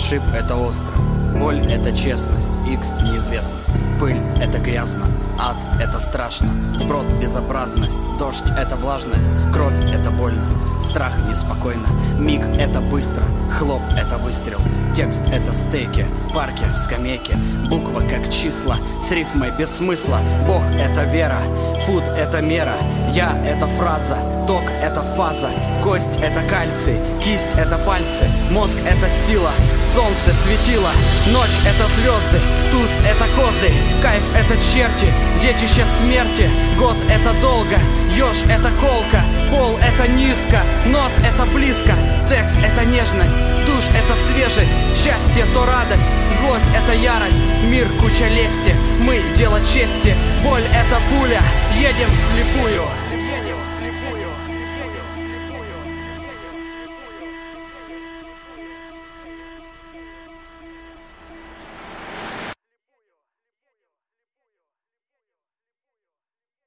шип — это остро, боль — это честность, икс — неизвестность, пыль — это грязно, ад — это страшно, сброд — безобразность, дождь — это влажность, кровь — это больно, страх — неспокойно, миг — это быстро, хлоп — это выстрел, текст — это стейки, парки, скамейки, буква как числа, с рифмой без смысла, Бог — это вера, фуд — это мера, я — это фраза, ток — это фаза, кость — это кальций, кисть — это пальцы, мозг — это сила, солнце — светило, ночь — это звезды, туз — это козырь, кайф — это черти, детище смерти, год — это долго, еж — это колка, пол — это низко, нос — это близко, секс — это нежность, душ — это свежесть, счастье — то радость, злость — это ярость, мир — куча лести, мы — дело чести, боль — это пуля, едем